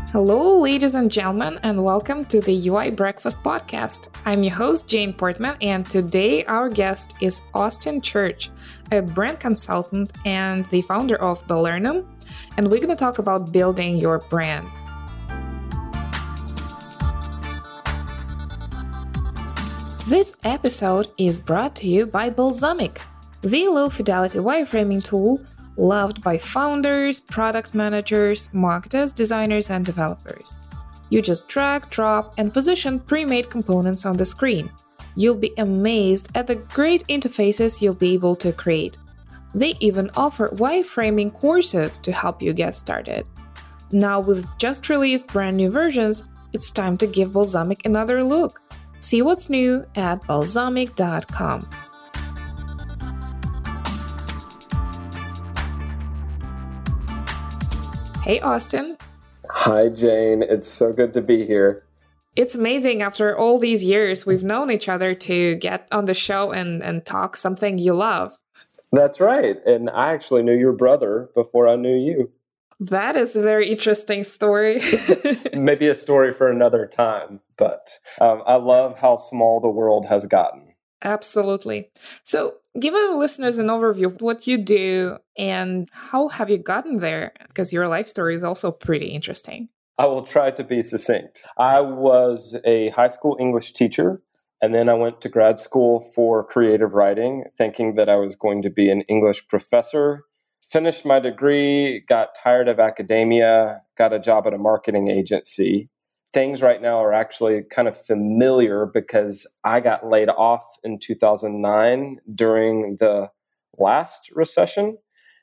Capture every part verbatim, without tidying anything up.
Hello, ladies and gentlemen, and welcome to the U I Breakfast Podcast. I'm your host, Jane Portman, and today our guest is Austin Church, a brand consultant and the founder of Balernum, and we're going to talk about building your brand. This episode is brought to you by Balsamiq, the low-fidelity wireframing tool loved by founders, product managers, marketers, designers, and developers. You just drag, drop, and position pre-made components on the screen. You'll be amazed at the great interfaces you'll be able to create. They even offer wireframing courses to help you get started. Now, with just released brand new versions, it's time to give Balsamiq another look. See what's new at balsamiq dot com. Hey, Austin. Hi, Jane. It's so good to be here. It's amazing after all these years we've known each other to get on the show and, and talk something you love. That's right. And I actually knew your brother before I knew you. That is a very interesting story. Maybe a story for another time, but um, I love how small the world has gotten. Absolutely. So give our listeners an overview of what you do and how have you gotten there? Because your life story is also pretty interesting. I will try to be succinct. I was a high school English teacher, and then I went to grad school for creative writing, thinking that I was going to be an English professor. Finished my degree, got tired of academia, got a job at a marketing agency. Things right now are actually kind of familiar because I got laid off in two thousand nine during the last recession.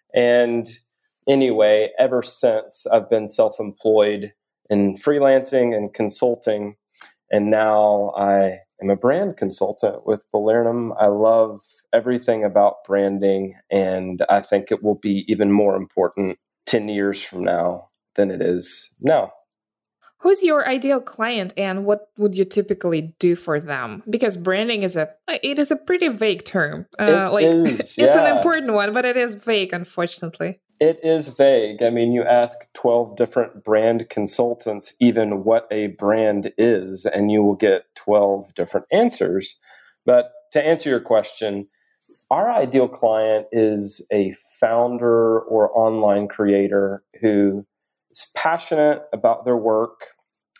And anyway, ever since I've been self-employed in freelancing and consulting. And now I am a brand consultant with Balernum. I love everything about branding, and I think it will be even more important ten years from now than it is now. Who's your ideal client and what would you typically do for them? Because branding is a it is a pretty vague term. Uh, it like is, it's yeah. an important one, but it is vague, unfortunately. It is vague. I mean, you ask twelve different brand consultants even what a brand is, and you will get twelve different answers. But to answer your question, our ideal client is a founder or online creator who is passionate about their work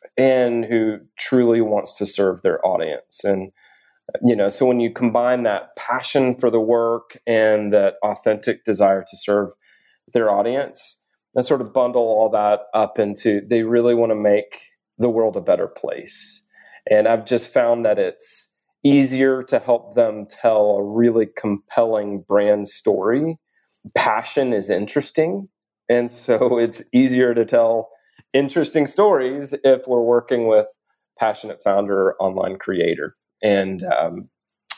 and who truly wants to serve their audience. And, you know, so when you combine that passion for the work and that authentic desire to serve their audience, and sort of bundle all that up into, they really want to make the world a better place. And I've just found that it's easier to help them tell a really compelling brand story. Passion is interesting. And so it's easier to tell interesting stories if we're working with passionate founder, online creator. And um,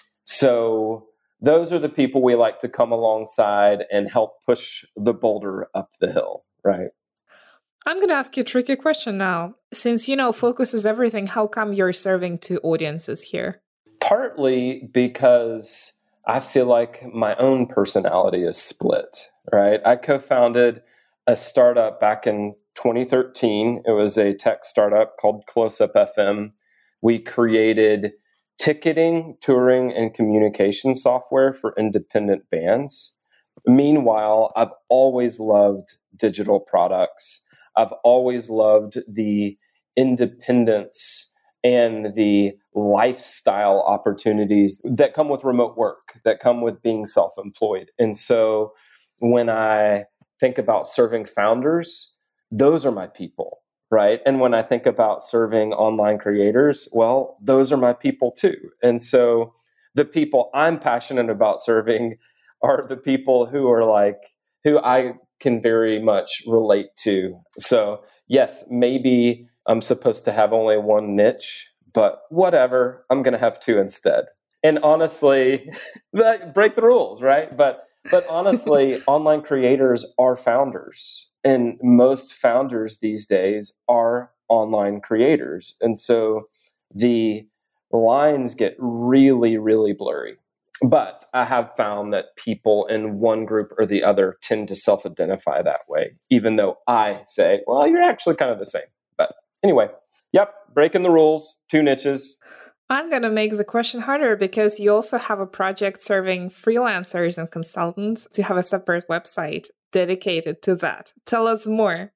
so those are the people we like to come alongside and help push the boulder up the hill, right? I'm going to ask you a tricky question now. Since, you know, focus is everything, how come you're serving two audiences here? Partly because I feel like my own personality is split, right? I co-founded a startup back in twenty thirteen. It was a tech startup called Close-Up F M. We created ticketing, touring, and communication software for independent bands. Meanwhile, I've always loved digital products. I've always loved the independence and the lifestyle opportunities that come with remote work, that come with being self-employed. And so when I think about serving founders, those are my people, right? And when I think about serving online creators, well, those are my people too. And so the people I'm passionate about serving are the people who are like, who I can very much relate to. So yes, maybe I'm supposed to have only one niche, but whatever, I'm going to have two instead. And honestly, break the rules, right? But but honestly, online creators are founders. And most founders these days are online creators. And so the lines get really, really blurry. But I have found that people in one group or the other tend to self-identify that way, even though I say, well, you're actually kind of the same. But anyway, yep, breaking the rules, two niches. I'm going to make the question harder because you also have a project serving freelancers and consultants. You have a separate website dedicated to that. Tell us more.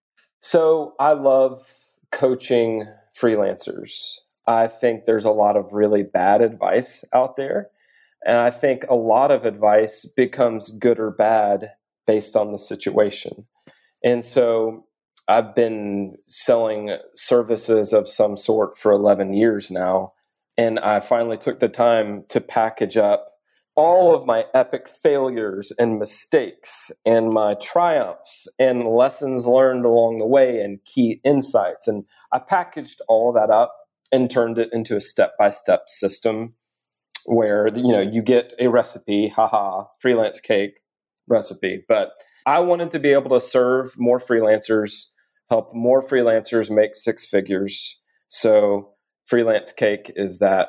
So I love coaching freelancers. I think there's a lot of really bad advice out there. And I think a lot of advice becomes good or bad based on the situation. And so I've been selling services of some sort for eleven years now. And I finally took the time to package up all of my epic failures and mistakes and my triumphs and lessons learned along the way and key insights. And I packaged all of that up and turned it into a step-by-step system where, you know, you get a recipe, haha, freelance cake recipe. But I wanted to be able to serve more freelancers, help more freelancers make six figures. So Freelance Cake is that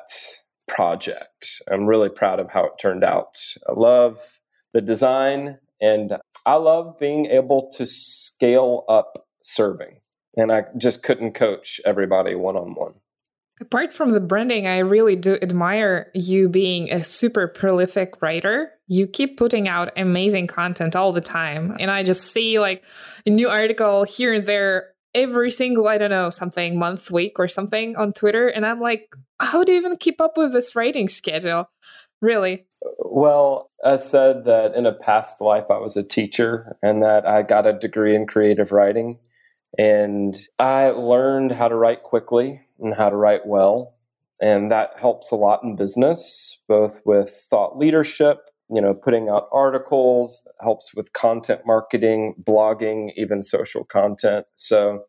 project. I'm really proud of how it turned out. I love the design and I love being able to scale up serving. And I just couldn't coach everybody one-on-one. Apart from the branding, I really do admire you being a super prolific writer. You keep putting out amazing content all the time. And I just see like a new article here and there every single, I don't know, something month, week or something on Twitter. And I'm like, how do you even keep up with this writing schedule? Really? Well, I said that in a past life, I was a teacher and that I got a degree in creative writing. And I learned how to write quickly and how to write well. And that helps a lot in business, both with thought leadership, you know, putting out articles, helps with content marketing, blogging, even social content. So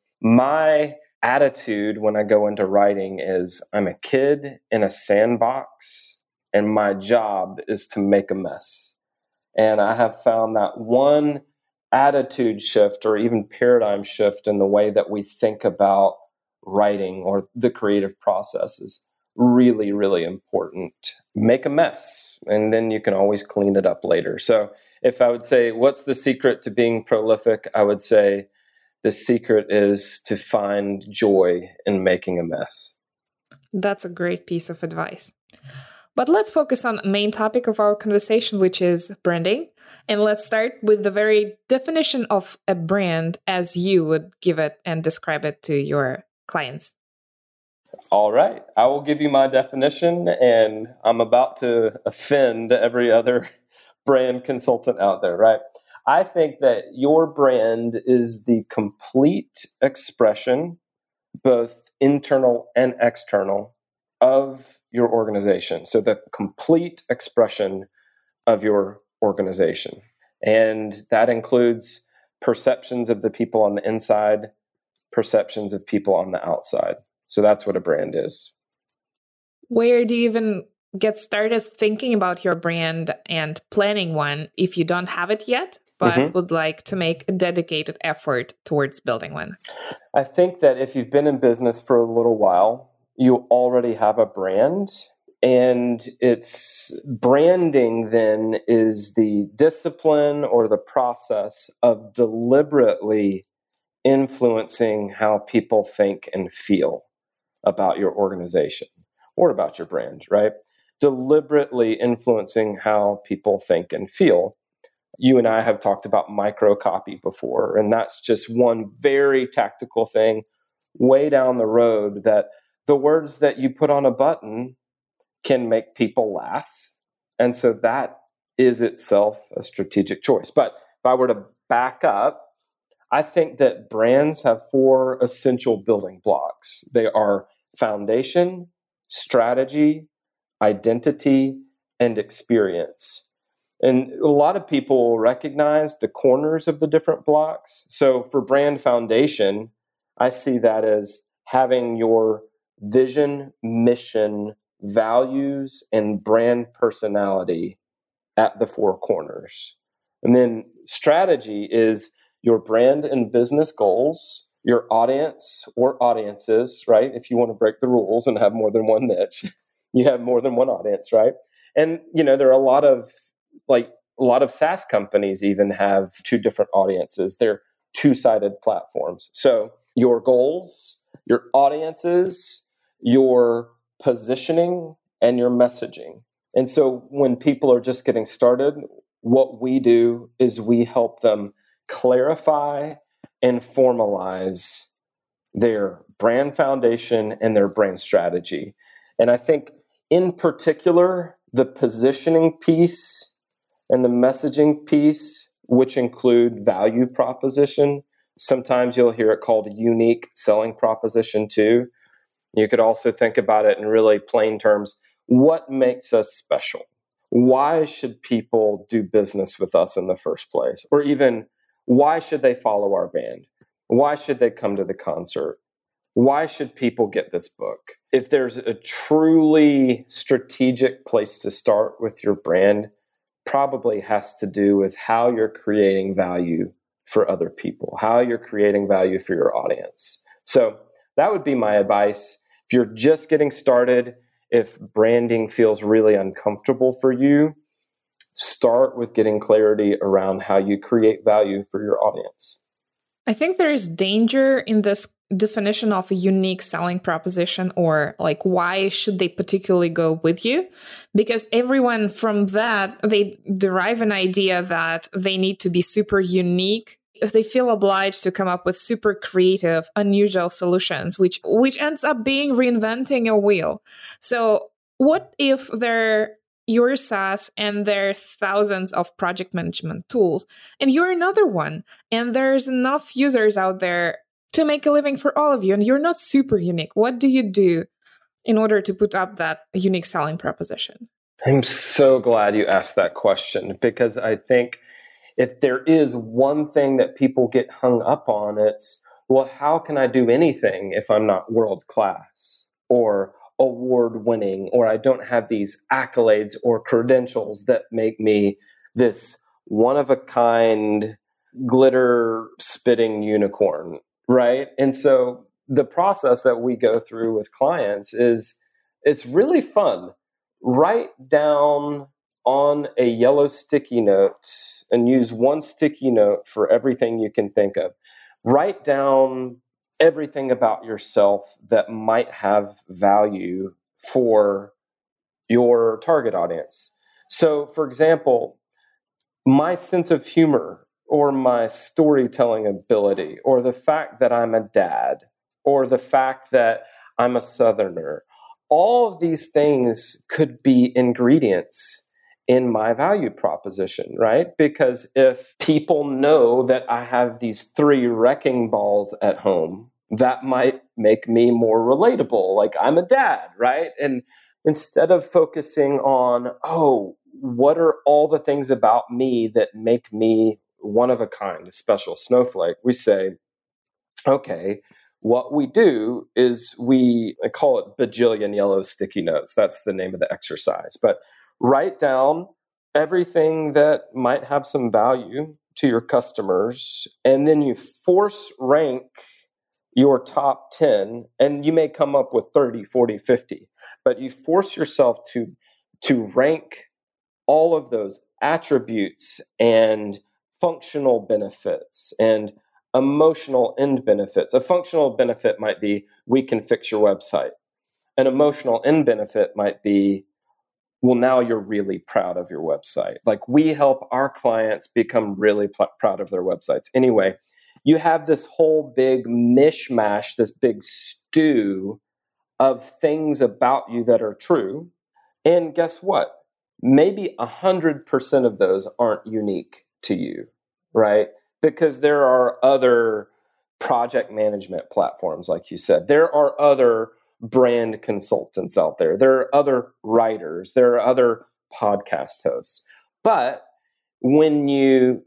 my attitude when I go into writing is I'm a kid in a sandbox and my job is to make a mess. And I have found that one attitude shift or even paradigm shift in the way that we think about writing or the creative process is really, really important. Make a mess, and then you can always clean it up later. So if I would say, what's the secret to being prolific? I would say the secret is to find joy in making a mess. That's a great piece of advice. But let's focus on the main topic of our conversation, which is branding. And let's start with the very definition of a brand as you would give it and describe it to your clients. All right. I will give you my definition, and I'm about to offend every other brand consultant out there, right? I think that your brand is the complete expression, both internal and external, of your organization. So the complete expression of your organization. And that includes perceptions of the people on the inside, perceptions of people on the outside. So that's what a brand is. Where do you even get started thinking about your brand and planning one if you don't have it yet, but mm-hmm. would like to make a dedicated effort towards building one? I think that if you've been in business for a little while, you already have a brand. And it's branding then is the discipline or the process of deliberately influencing how people think and feel about your organization or about your brand, right? Deliberately influencing how people think and feel. You and I have talked about micro copy before, and that's just one very tactical thing way down the road that the words that you put on a button can make people laugh. And so that is itself a strategic choice. But if I were to back up, I think that brands have four essential building blocks. They are foundation, strategy, identity, and experience. And a lot of people recognize the corners of the different blocks. So for brand foundation, I see that as having your vision, mission, values, and brand personality at the four corners. And then strategy is your brand and business goals, your audience or audiences, right? If you want to break the rules and have more than one niche, you have more than one audience, right? And, you know, there are a lot of, like, a lot of SaaS companies even have two different audiences. They're two-sided platforms. So your goals, your audiences, your positioning, and your messaging. And so when people are just getting started, what we do is we help them clarify and formalize their brand foundation and their brand strategy. And I think in particular, the positioning piece and the messaging piece, which include value proposition, sometimes you'll hear it called unique selling proposition too. You could also think about it in really plain terms. What makes us special? Why should people do business with us in the first place? Or even, why should they follow our band? Why should they come to the concert? Why should people get this book? If there's a truly strategic place to start with your brand, probably has to do with how you're creating value for other people, how you're creating value for your audience. So that would be my advice. If you're just getting started, if branding feels really uncomfortable for you, start with getting clarity around how you create value for your audience. I think there is danger in this definition of a unique selling proposition, or like, why should they particularly go with you? Because everyone from that, they derive an idea that they need to be super unique. If they feel obliged to come up with super creative, unusual solutions, which which ends up being reinventing a wheel. So what if they're your SaaS and there are thousands of project management tools, and you're another one, and there's enough users out there to make a living for all of you, and you're not super unique? What do you do in order to put up that unique selling proposition? I'm so glad you asked that question, because I think if there is one thing that people get hung up on, it's, well, how can I do anything if I'm not world class or award winning, or I don't have these accolades or credentials that make me this one of a kind, glitter spitting unicorn, right? And so the process that we go through with clients is, it's really fun. Write down on a yellow sticky note, and use one sticky note for everything you can think of. Write down everything about yourself that might have value for your target audience. So, for example, my sense of humor, or my storytelling ability, or the fact that I'm a dad, or the fact that I'm a Southerner, all of these things could be ingredients in my value proposition, right? Because if people know that I have these three wrecking balls at home, that might make me more relatable. Like, I'm a dad, right? And instead of focusing on, oh, what are all the things about me that make me one of a kind, a special snowflake, we say, okay, what we do is we I call it bajillion yellow sticky notes. That's the name of the exercise. But write down everything that might have some value to your customers, and then you force rank your top ten, and you may come up with thirty, forty, fifty, but you force yourself to, to rank all of those attributes and functional benefits and emotional end benefits. A functional benefit might be, we can fix your website. An emotional end benefit might be, well, now you're really proud of your website. Like, we help our clients become really pl- proud of their websites. Anyway, you have this whole big mishmash, this big stew of things about you that are true. And guess what? Maybe one hundred percent of those aren't unique to you, right? Because there are other project management platforms, like you said. There are other brand consultants out there. There are other writers. There are other podcast hosts. But when you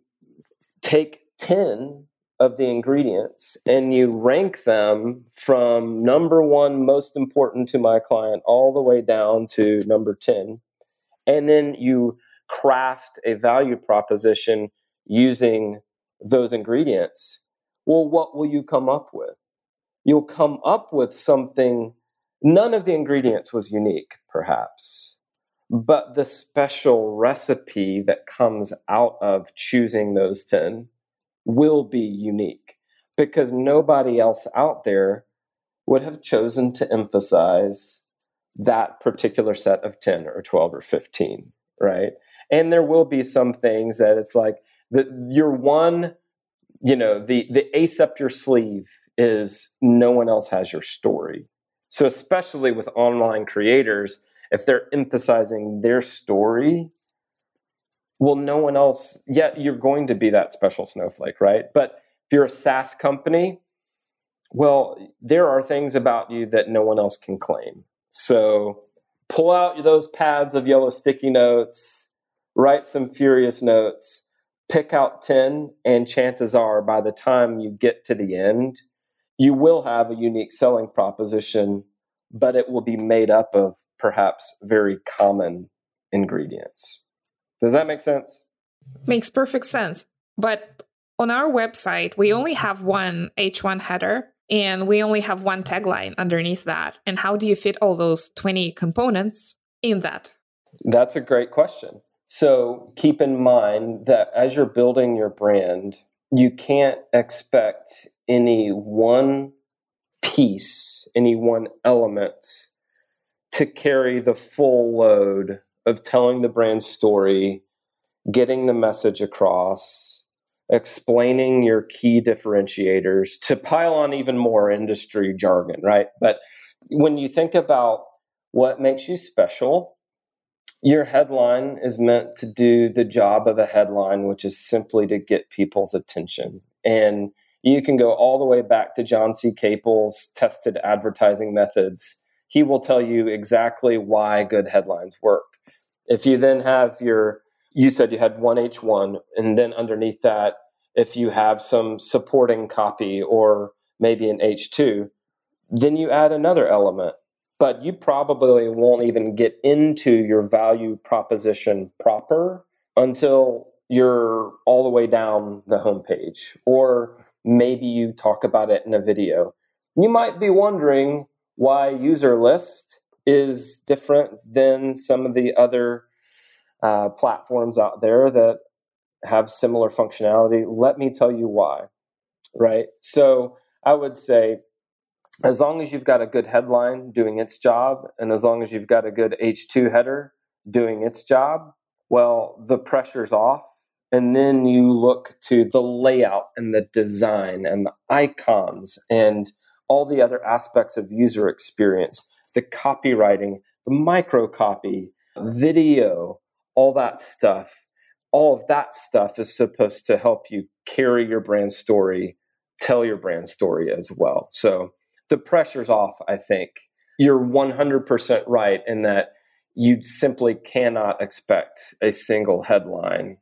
take ten of the ingredients and you rank them from number one, most important to my client, all the way down to number ten, and then you craft a value proposition using those ingredients, well, what will you come up with? You'll come up with something. None of the ingredients was unique, perhaps, but the special recipe that comes out of choosing those ten will be unique, because nobody else out there would have chosen to emphasize that particular set of ten or twelve or fifteen, right? And there will be some things that it's like the, your one, you know, the, the ace up your sleeve is no one else has your story. So especially with online creators, if they're emphasizing their story, well, no one else, yeah, you're going to be that special snowflake, right? But if you're a SaaS company, well, there are things about you that no one else can claim. So pull out those pads of yellow sticky notes, write some furious notes, pick out ten, and chances are by the time you get to the end, you will have a unique selling proposition, but it will be made up of perhaps very common ingredients. Does that make sense? Makes perfect sense. But on our website, we only have one H one header and we only have one tagline underneath that. And how do you fit all those twenty components in that? That's a great question. So keep in mind that as you're building your brand, you can't expect any one piece, any one element to carry the full load of telling the brand story, getting the message across, explaining your key differentiators, to pile on even more industry jargon, right? But when you think about what makes you special, your headline is meant to do the job of a headline, which is simply to get people's attention. And you can go all the way back to John C. Capel's tested advertising methods. He will tell you exactly why good headlines work. If you then have your, you said you had one H one, and then underneath that, if you have some supporting copy or maybe an H two, then you add another element. But you probably won't even get into your value proposition proper until you're all the way down the homepage, or maybe you talk about it in a video. You might be wondering why user list is different than some of the other uh, platforms out there that have similar functionality. Let me tell you why, right? So I would say, as long as you've got a good headline doing its job, and as long as you've got a good H two header doing its job, well, the pressure's off. And then you look to the layout and the design and the icons and all the other aspects of user experience, the copywriting, the micro copy, video, all that stuff. All of that stuff is supposed to help you carry your brand story, tell your brand story as well. So the pressure's off, I think. You're one hundred percent right in that you simply cannot expect a single headline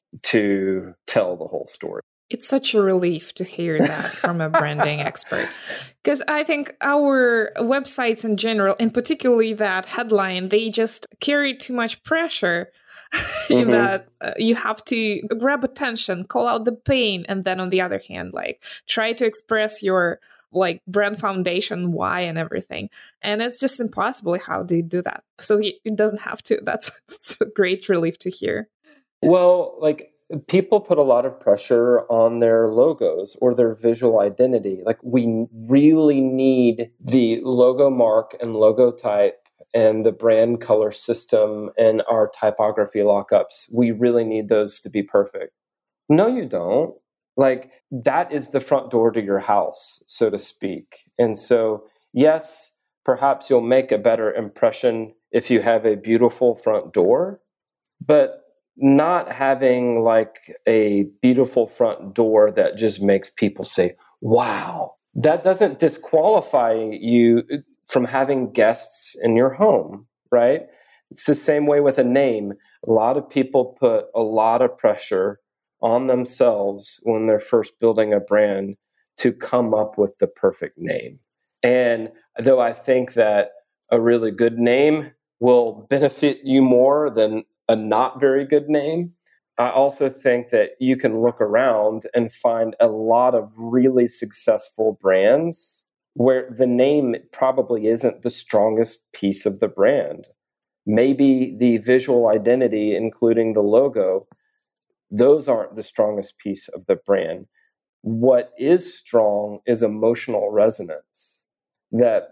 to tell the whole story. It's such a relief to hear that from a branding expert. Because I think our websites in general, and particularly that headline, they just carry too much pressure in mm-hmm. that uh, you have to grab attention, call out the pain, and then on the other hand, like try to express your like brand foundation, why, and everything. And it's just impossible how do you do that. So he, it doesn't have to. That's, that's a great relief to hear. Well, like people put a lot of pressure on their logos or their visual identity. Like we really need the logo mark and logo type and the brand color system and our typography lockups. We really need those to be perfect. No, you don't. Like that is the front door to your house, so to speak. And so, yes, perhaps you'll make a better impression if you have a beautiful front door, but not having like a beautiful front door that just makes people say, wow, that doesn't disqualify you from having guests in your home, right? It's the same way with a name. A lot of people put a lot of pressure on themselves when they're first building a brand to come up with the perfect name. And though I think that a really good name will benefit you more than a not very good name, I also think that you can look around and find a lot of really successful brands where the name probably isn't the strongest piece of the brand. Maybe the visual identity, including the logo, those aren't the strongest piece of the brand. What is strong is emotional resonance. that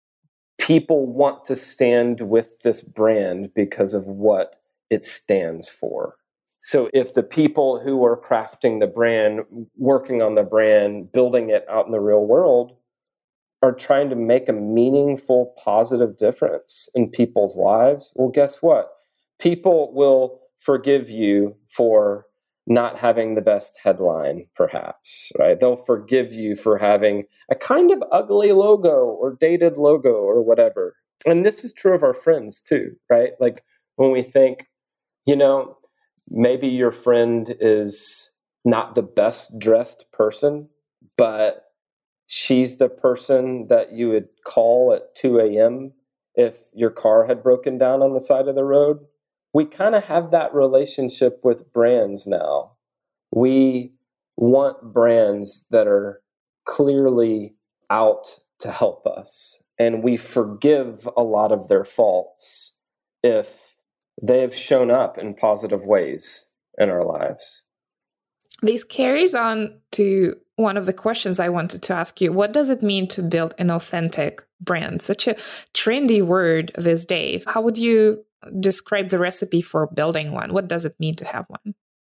people want to stand with this brand because of what it stands for. So if the people who are crafting the brand, working on the brand, building it out in the real world are trying to make a meaningful, positive difference in people's lives, well, guess what? People will forgive you for not having the best headline, perhaps, right? They'll forgive you for having a kind of ugly logo or dated logo or whatever. And this is true of our friends too, right? Like when we think, you know, maybe your friend is not the best dressed person, but she's the person that you would call at two a.m. if your car had broken down on the side of the road. We kind of have that relationship with brands now. We want brands that are clearly out to help us, and we forgive a lot of their faults if they have shown up in positive ways in our lives. This carries on to one of the questions I wanted to ask you. What does it mean to build an authentic brand? Such a trendy word these days. How would you describe the recipe for building one? What does it mean to have one?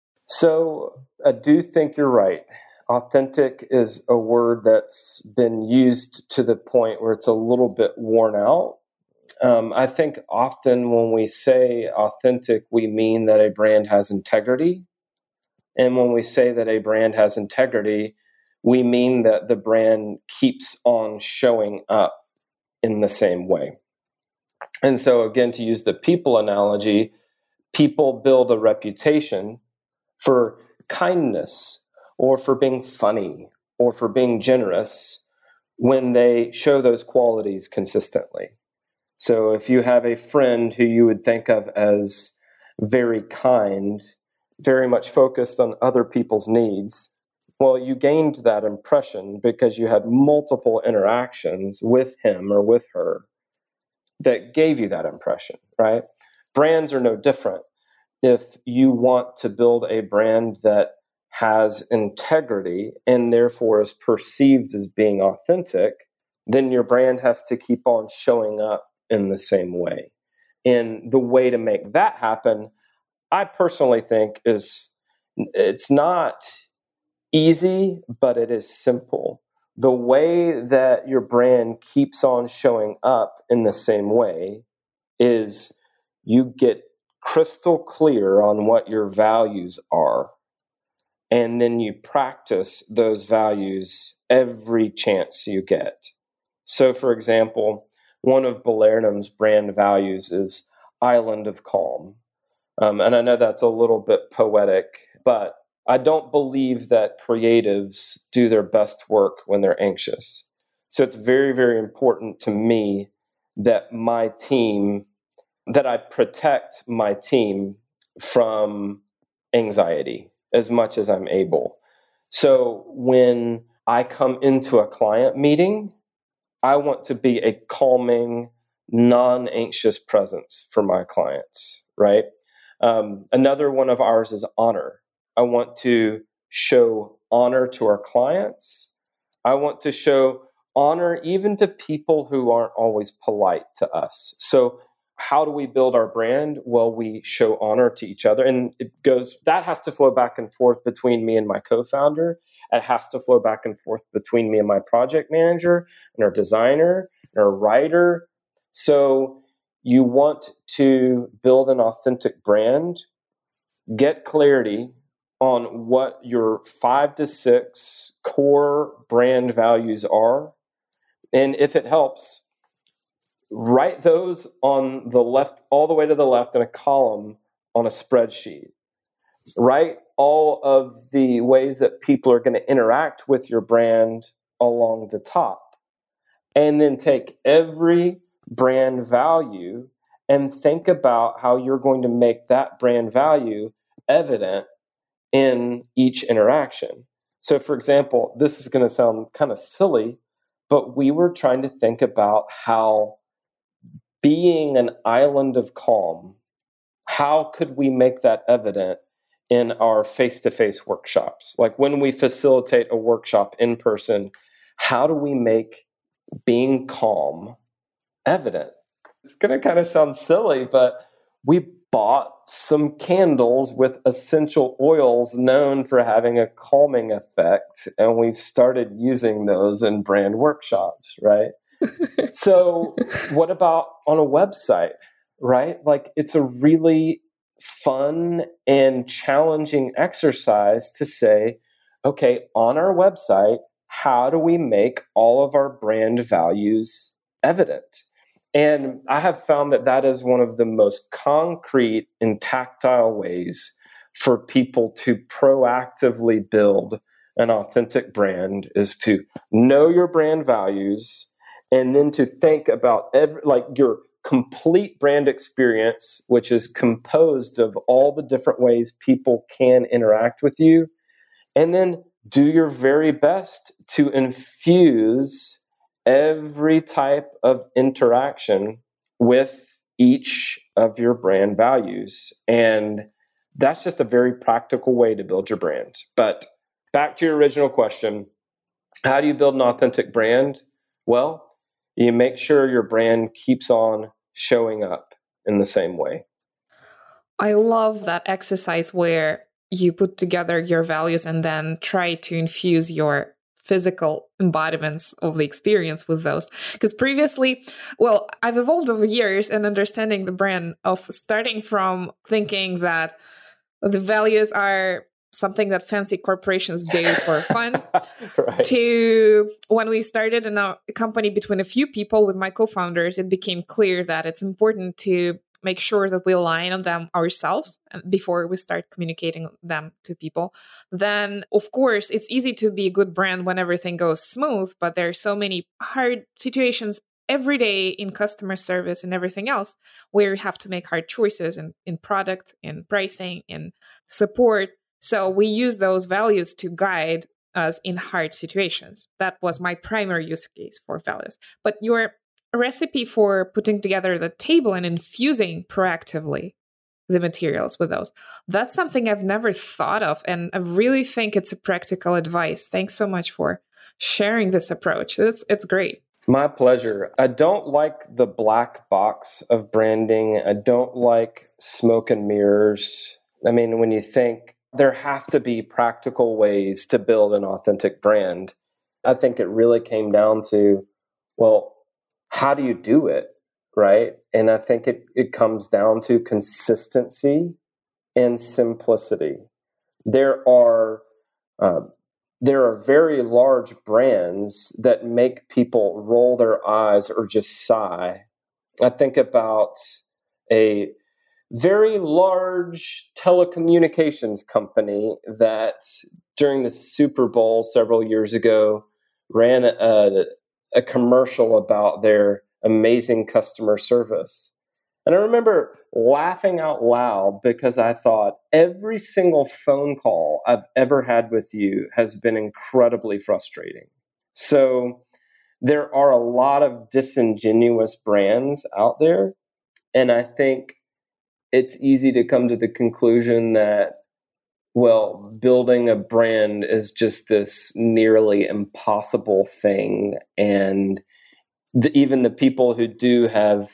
So I do think you're right. Authentic is a word that's been used to the point where it's a little bit worn out. Um, I think often when we say authentic, we mean that a brand has integrity. And when we say that a brand has integrity, we mean that the brand keeps on showing up in the same way. And so again, to use the people analogy, people build a reputation for kindness or for being funny or for being generous when they show those qualities consistently. So if you have a friend who you would think of as very kind, very much focused on other people's needs, well, you gained that impression because you had multiple interactions with him or with her that gave you that impression, right? Brands are no different. If you want to build a brand that has integrity and therefore is perceived as being authentic, then your brand has to keep on showing up in the same way. And the way to make that happen, I personally think, is it's not easy, but it is simple. The way that your brand keeps on showing up in the same way is you get crystal clear on what your values are, and then you practice those values every chance you get. So, for example, one of Balernum's brand values is Island of Calm. Um, and I know that's a little bit poetic, but I don't believe that creatives do their best work when they're anxious. So it's very, very important to me that my team, that I protect my team from anxiety as much as I'm able. So when I come into a client meeting, I want to be a calming, non-anxious presence for my clients, right? Um, another one of ours is honor. I want to show honor to our clients. I want to show honor even to people who aren't always polite to us. So how do we build our brand? Well, we show honor to each other. And it goes, that has to flow back and forth between me and my co-founder. It has to flow back and forth between me and my project manager and our designer and our writer. So you want to build an authentic brand, get clarity on what your five to six core brand values are. And if it helps, write those on the left, all the way to the left in a column on a spreadsheet. Write all of the ways that people are going to interact with your brand along the top. And then take every brand value and think about how you're going to make that brand value evident in each interaction. So, for example, this is going to sound kind of silly, but we were trying to think about how being an island of calm, how could we make that evident in our face-to-face workshops? Like when we facilitate a workshop in person, how do we make being calm evident. It's going to kind of sound silly, but we bought some candles with essential oils known for having a calming effect, and we've started using those in brand workshops, right? So what about on a website, right? Like, it's a really fun and challenging exercise to say, okay, on our website, how do we make all of our brand values evident? And I have found that that is one of the most concrete and tactile ways for people to proactively build an authentic brand, is to know your brand values and then to think about every, like your complete brand experience, which is composed of all the different ways people can interact with you, and then do your very best to infuse every type of interaction with each of your brand values. And that's just a very practical way to build your brand. But back to your original question, how do you build an authentic brand? Well, you make sure your brand keeps on showing up in the same way. I love that exercise where you put together your values and then try to infuse your physical embodiments of the experience with those. Because previously, well, I've evolved over years in understanding the brand of starting from thinking that the values are something that fancy corporations do for fun, right, to when we started in a company between a few people with my co-founders, it became clear that it's important to make sure that we align on them ourselves before we start communicating them to people. Then, of course, it's easy to be a good brand when everything goes smooth, but there are so many hard situations every day in customer service and everything else where you have to make hard choices in, in product, in pricing, in support. So we use those values to guide us in hard situations. That was my primary use case for values. But your a recipe for putting together the table and infusing proactively the materials with those. That's something I've never thought of. And I really think it's a practical advice. Thanks so much for sharing this approach. It's, it's great. My pleasure. I don't like the black box of branding. I don't like smoke and mirrors. I mean, when you think there have to be practical ways to build an authentic brand, I think it really came down to, well, how do you do it, right? And I think it, it comes down to consistency and simplicity. There are uh, there are very large brands that make people roll their eyes or just sigh. I think about a very large telecommunications company that during the Super Bowl several years ago ran a a commercial about their amazing customer service. And I remember laughing out loud because I thought every single phone call I've ever had with you has been incredibly frustrating. So there are a lot of disingenuous brands out there. And I think it's easy to come to the conclusion that, well, building a brand is just this nearly impossible thing. And the, even the people who do have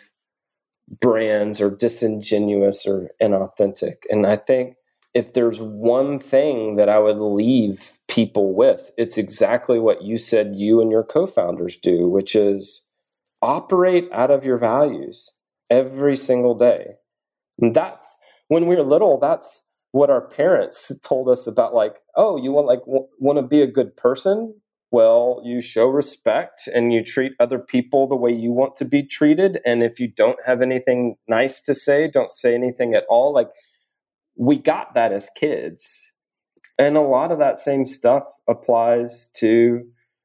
brands are disingenuous or inauthentic. And I think if there's one thing that I would leave people with, it's exactly what you said you and your co-founders do, which is operate out of your values every single day. And that's, when we were little, that's what our parents told us about, like, oh, you want like w- want to be a good person? Well, you show respect and you treat other people the way you want to be treated. And if you don't have anything nice to say, don't say anything at all. Like, we got that as kids. And a lot of that same stuff applies to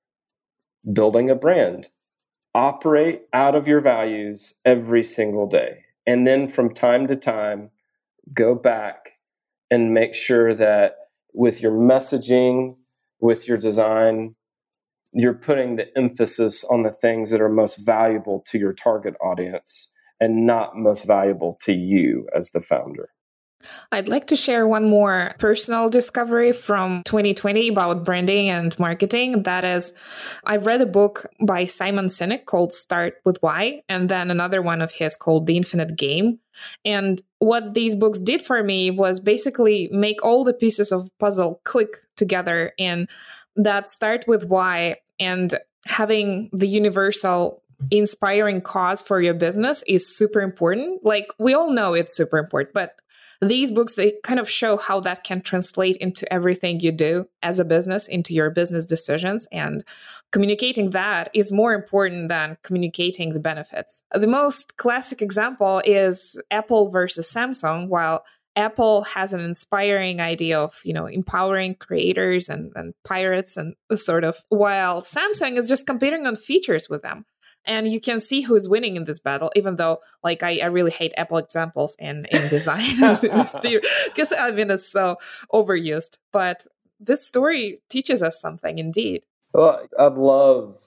building a brand. Operate out of your values every single day. And then from time to time, go back and make sure that with your messaging, with your design, you're putting the emphasis on the things that are most valuable to your target audience and not most valuable to you as the founder. I'd like to share one more personal discovery from twenty twenty about branding and marketing. That is, I've read a book by Simon Sinek called Start with Why, and then another one of his called The Infinite Game. And what these books did for me was basically make all the pieces of puzzle click together. And that start with why and having the universal inspiring cause for your business is super important. Like, we all know it's super important, but these books, they kind of show how that can translate into everything you do as a business, into your business decisions. And communicating that is more important than communicating the benefits. The most classic example is Apple versus Samsung. While Apple has an inspiring idea of, you know, empowering creators and, and pirates and sort of, while Samsung is just competing on features with them. And you can see who's winning in this battle, even though, like, I, I really hate Apple examples in, in design. Because, I mean, it's so overused. But this story teaches us something, indeed. Well, I love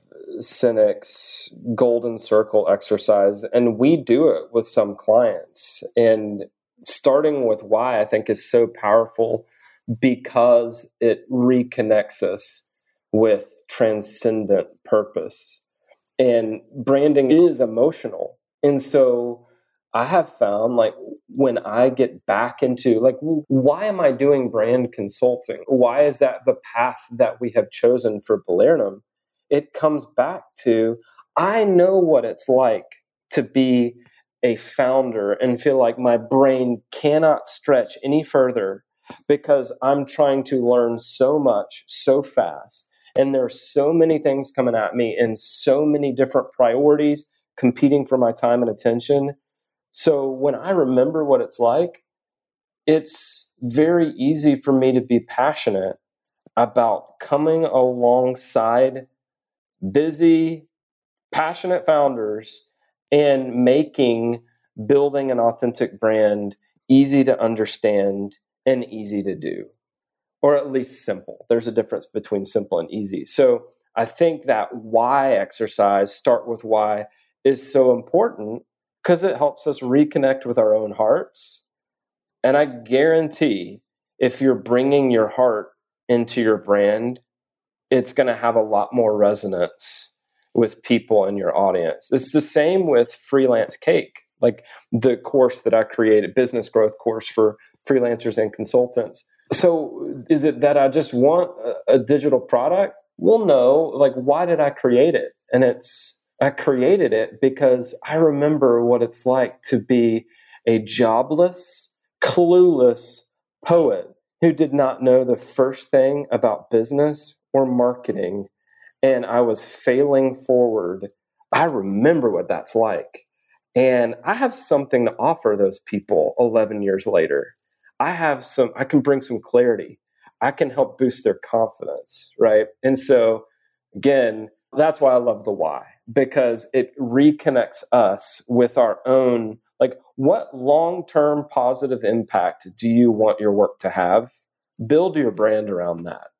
Sinek's golden circle exercise, and we do it with some clients. And starting with why, I think, is so powerful because it reconnects us with transcendent purpose. And branding is emotional. And so I have found, like, when I get back into, like, why am I doing brand consulting? Why is that the path that we have chosen for Balernum? It comes back to, I know what it's like to be a founder and feel like my brain cannot stretch any further because I'm trying to learn so much so fast. And there are so many things coming at me and so many different priorities competing for my time and attention. So when I remember what it's like, it's very easy for me to be passionate about coming alongside busy, passionate founders and making building an authentic brand easy to understand and easy to do. Or at least simple. There's a difference between simple and easy. So I think that why exercise, start with why, is so important because it helps us reconnect with our own hearts. And I guarantee if you're bringing your heart into your brand, it's going to have a lot more resonance with people in your audience. It's the same with Freelance Cake, like the course that I created, business growth course for freelancers and consultants. So is it that I just want a, a digital product? Well, no. Like, why did I create it? And it's, I created it because I remember what it's like to be a jobless, clueless poet who did not know the first thing about business or marketing. And I was failing forward. I remember what that's like. And I have something to offer those people eleven years later. I have some, I can bring some clarity. I can help boost their confidence, right? And so, again, that's why I love the why, because it reconnects us with our own, like, what long-term positive impact do you want your work to have? Build your brand around that.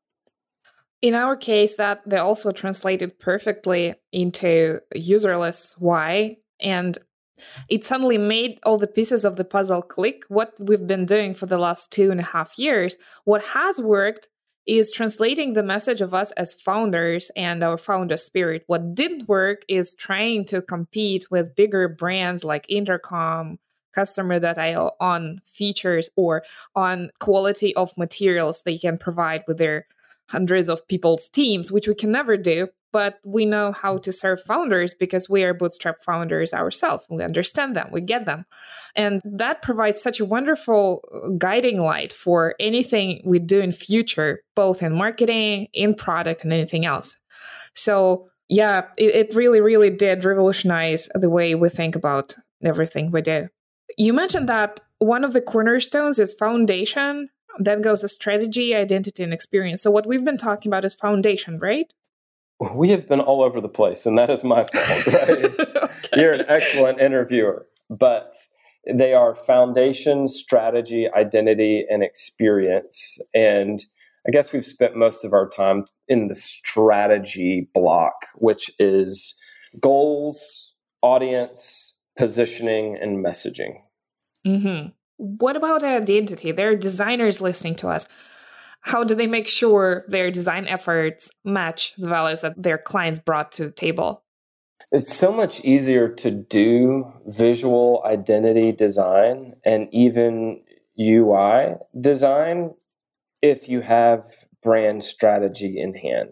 In our case, that they also translated perfectly into userless why, and it suddenly made all the pieces of the puzzle click. What we've been doing for the last two and a half years, what has worked is translating the message of us as founders and our founder spirit. What didn't work is trying to compete with bigger brands like Intercom, Customer dot io on features or on quality of materials they can provide with their hundreds of people's teams, which we can never do. But we know how to serve founders because we are bootstrap founders ourselves. We understand them, we get them. And that provides such a wonderful guiding light for anything we do in future, both in marketing, in product, and anything else. So yeah, it, it really, really did revolutionize the way we think about everything we do. You mentioned that one of the cornerstones is foundation. Then goes the strategy, identity, and experience. So what we've been talking about is foundation, right? We have been all over the place, and that is my fault, right? Okay. You're an excellent interviewer, but they are foundation, strategy, identity, and experience. And I guess we've spent most of our time in the strategy block, which is goals, audience, positioning, and messaging. Mm-hmm. what about identity? There are designers listening to us. How do they make sure their design efforts match the values that their clients brought to the table? It's so much easier to do visual identity design and even U I design if you have brand strategy in hand.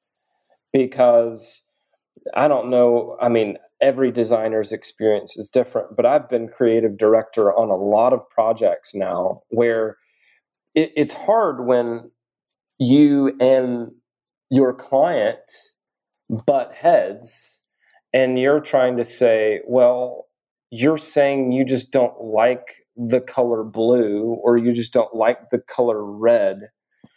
Because I don't know, I mean, every designer's experience is different, but I've been creative director on a lot of projects now where it, it's hard when you and your client butt heads and you're trying to say, well, you're saying you just don't like the color blue or you just don't like the color red.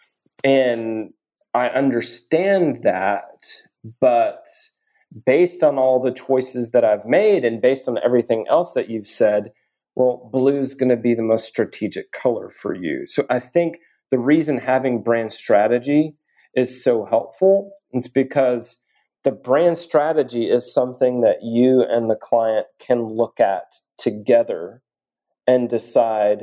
And I understand that, but based on all the choices that I've made and based on everything else that you've said, well, blue is going to be the most strategic color for you. So I think the reason having brand strategy is so helpful is because the brand strategy is something that you and the client can look at together and decide,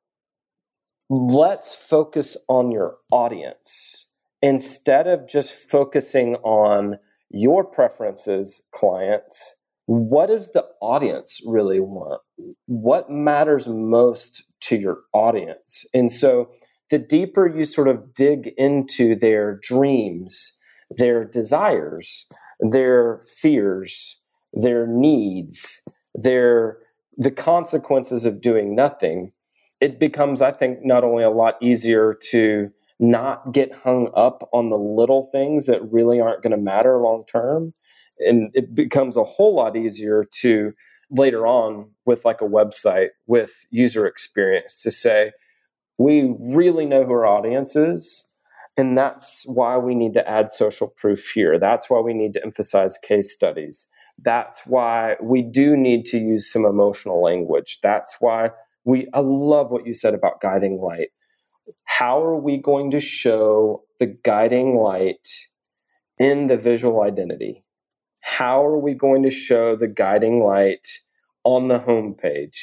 let's focus on your audience instead of just focusing on your preferences, clients. What does the audience really want? What matters most to your audience? And so the deeper you sort of dig into their dreams, their desires, their fears, their needs, their the consequences of doing nothing, it becomes, I think, not only a lot easier to not get hung up on the little things that really aren't going to matter long term. And it becomes a whole lot easier to later on with like a website with user experience to say, we really know who our audience is. And that's why we need to add social proof here. That's why we need to emphasize case studies. That's why we do need to use some emotional language. That's why we, I love what you said about guiding light. How are we going to show the guiding light in the visual identity? How are we going to show the guiding light on the homepage?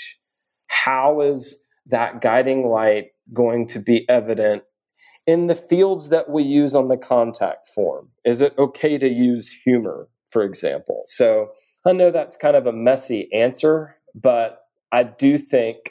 How is that guiding light going to be evident in the fields that we use on the contact form? Is it okay to use humor, for example? So I know that's kind of a messy answer, but I do think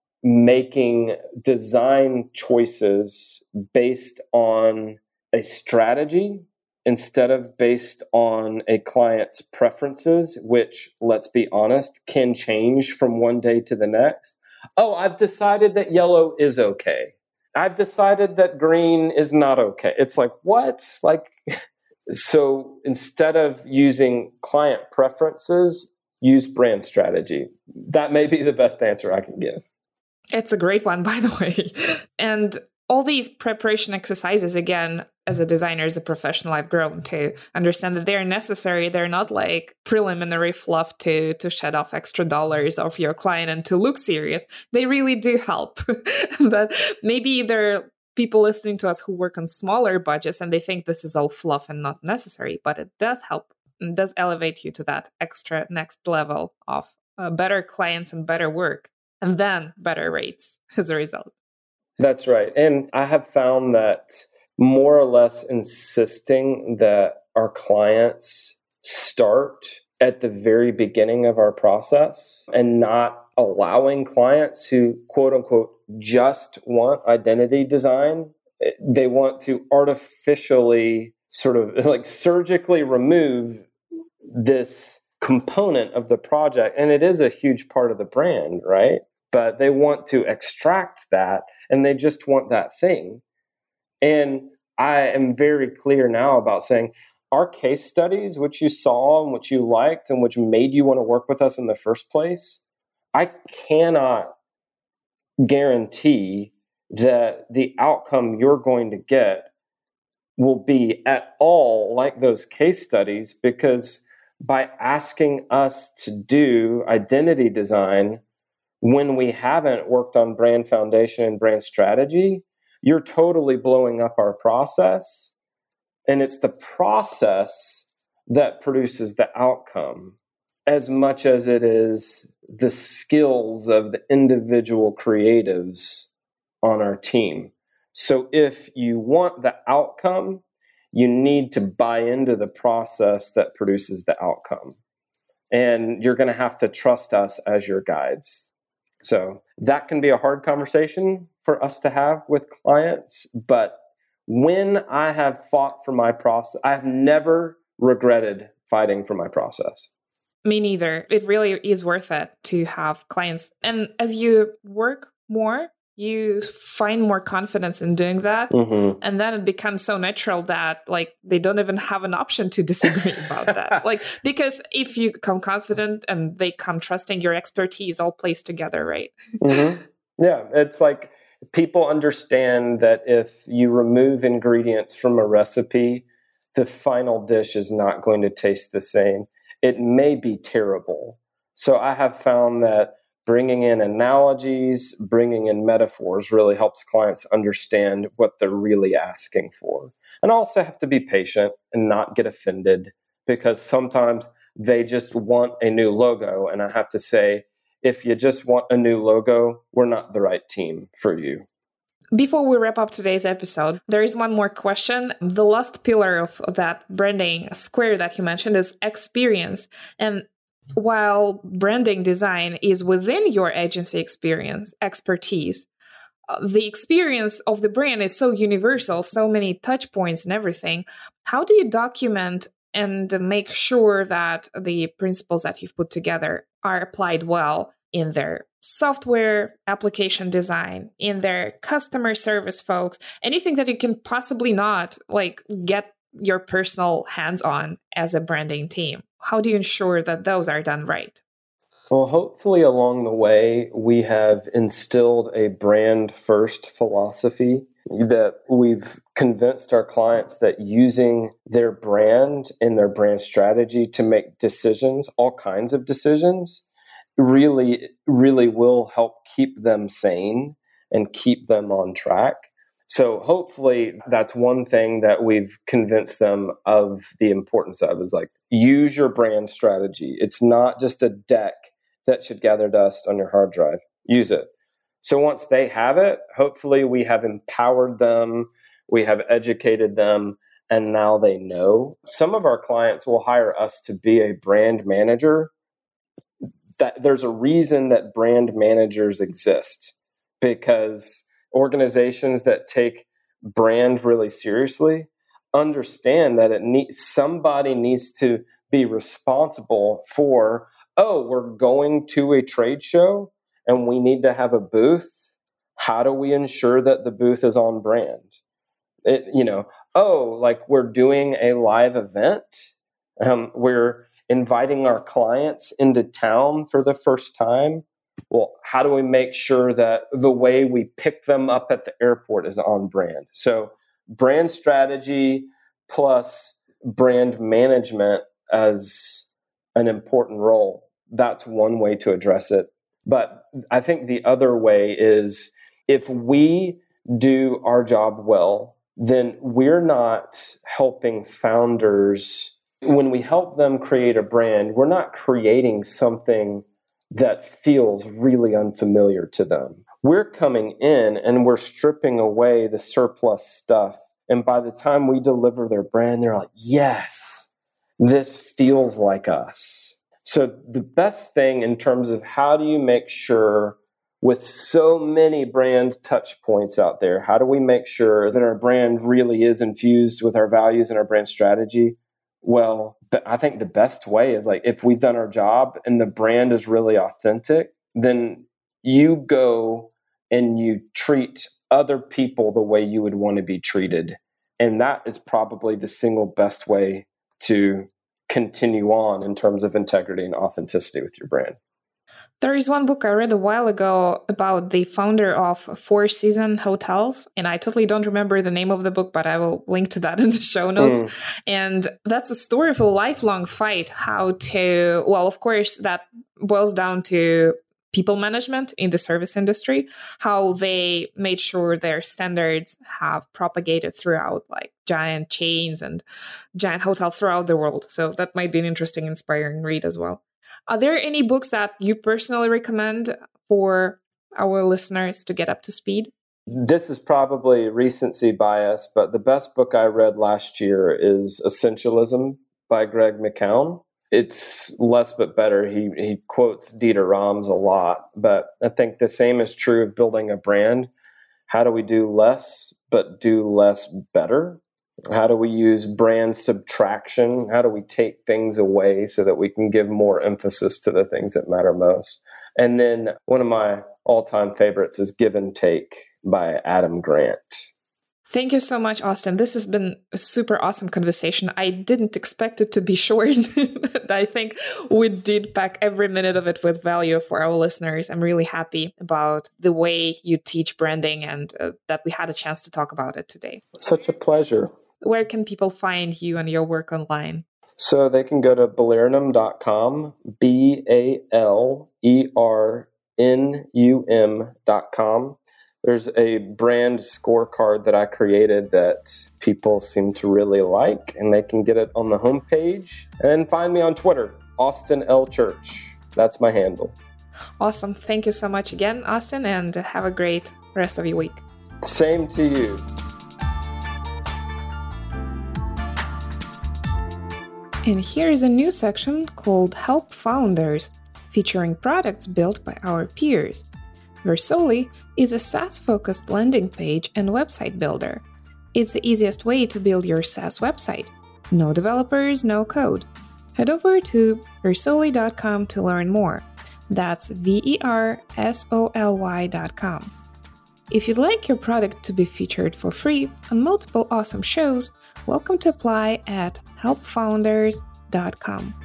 making design choices based on a strategy instead of based on a client's preferences, which, let's be honest, can change from one day to the next. Oh, I've decided that yellow is okay. I've decided that green is not okay. It's like, what? Like, so instead of using client preferences, use brand strategy. That may be the best answer I can give. It's a great one, by the way. And all these preparation exercises, again, as a designer, as a professional, I've grown to understand that they're necessary. They're not like preliminary fluff to, to shed off extra dollars off your client and to look serious. They really do help. But maybe there are people listening to us who work on smaller budgets and they think this is all fluff and not necessary, but it does help and does elevate you to that extra next level of uh, better clients and better work. And then better rates as a result. That's right. And I have found that more or less insisting that our clients start at the very beginning of our process and not allowing clients who, quote unquote, just want identity design. They want to artificially sort of like surgically remove this component of the project. And it is a huge part of the brand, right? But they want to extract that and they just want that thing. And I am very clear now about saying our case studies, which you saw and which you liked and which made you want to work with us in the first place, I cannot guarantee that the outcome you're going to get will be at all like those case studies, because by asking us to do identity design when we haven't worked on brand foundation and brand strategy, you're totally blowing up our process. And it's the process that produces the outcome. as much as it is the skills of the individual creatives on our team. So if you want the outcome, you need to buy into the process that produces the outcome. And you're going to have to trust us as your guides. So that can be a hard conversation for us to have with clients. But when I have fought for my process, I've never regretted fighting for my process. Me neither. It really is worth it to have clients. And as you work more, you find more confidence in doing that. Mm-hmm. And then it becomes so natural that like they don't even have an option to disagree about that. Like, because if you come confident and they come trusting, your expertise all plays together, right? Mm-hmm. Yeah. It's like people understand that if you remove ingredients from a recipe, the final dish is not going to taste the same. It may be terrible. So I have found that bringing in analogies, bringing in metaphors really helps clients understand what they're really asking for. And also have to be patient and not get offended, because sometimes they just want a new logo. And I have to say, if you just want a new logo, we're not the right team for you. Before we wrap up today's episode, there is one more question. The last pillar of that branding square that you mentioned is experience. And while branding design is within your agency experience, expertise, uh, the experience of the brand is so universal, so many touch points and everything. How do you document and make sure that the principles that you've put together are applied well in their software, application design, in their customer service folks, anything that you can possibly not like get your personal hands on as a branding team? How do you ensure that those are done right? Well, hopefully along the way, we have instilled a brand first philosophy that we've convinced our clients that using their brand and their brand strategy to make decisions, all kinds of decisions, really, really will help keep them sane and keep them on track. So hopefully that's one thing that we've convinced them of the importance of, is like, use your brand strategy. It's not just a deck that should gather dust on your hard drive. Use it. So once they have it, hopefully we have empowered them, we have educated them, and now they know. Some of our clients will hire us to be a brand manager. That there's a reason that brand managers exist, because organizations that take brand really seriously understand that it needs somebody needs to be responsible for, oh, we're going to a trade show and we need to have a booth. How do we ensure that the booth is on brand? It, you know, oh, like we're doing a live event. Um, we're inviting our clients into town for the first time. Well, how do we make sure that the way we pick them up at the airport is on brand? So brand strategy plus brand management as an important role. That's one way to address it. But I think the other way is, if we do our job well, then we're not helping founders. When we help them create a brand, we're not creating something that feels really unfamiliar to them. We're coming in and we're stripping away the surplus stuff. And by the time we deliver their brand, they're like, yes, this feels like us. So the best thing in terms of how do you make sure, with so many brand touch points out there, how do we make sure that our brand really is infused with our values and our brand strategy? Well, I think the best way is, like, if we've done our job and the brand is really authentic, then you go and you treat other people the way you would want to be treated. And that is probably the single best way to continue on in terms of integrity and authenticity with your brand. There is one book I read a while ago about the founder of Four Seasons Hotels, and I totally don't remember the name of the book, but I will link to that in the show notes. Mm. And that's a story of a lifelong fight, how to, well, of course, that boils down to people management in the service industry, how they made sure their standards have propagated throughout, like giant chains and giant hotels throughout the world. So that might be an interesting, inspiring read as well. Are there any books that you personally recommend for our listeners to get up to speed? This is probably recency bias, but the best book I read last year is Essentialism by Greg McKeown. It's less but better. He he quotes Dieter Rams a lot, but I think the same is true of building a brand. How do we do less but do less better? How do we use brand subtraction? How do we take things away so that we can give more emphasis to the things that matter most? And then one of my all-time favorites is Give and Take by Adam Grant. Thank you so much, Austin. This has been a super awesome conversation. I didn't expect it to be short. I think we did pack every minute of it with value for our listeners. I'm really happy about the way you teach branding and uh, that we had a chance to talk about it today. Such a pleasure. Where can people find you and your work online? So they can go to balernum dot com, B A L E R N U M dot com. There's a brand scorecard that I created that people seem to really like, and they can get it on the homepage. And find me on Twitter, Austin L. Church. That's my handle. Awesome. Thank you so much again, Austin, and have a great rest of your week. Same to you. And here is a new section called Help Founders, featuring products built by our peers. Versoli is a SaaS-focused landing page and website builder. It's the easiest way to build your SaaS website. No developers, no code. Head over to versoli dot com to learn more. That's V E R S O L Y dot com. If you'd like your product to be featured for free on multiple awesome shows, welcome to apply at help founders dot com.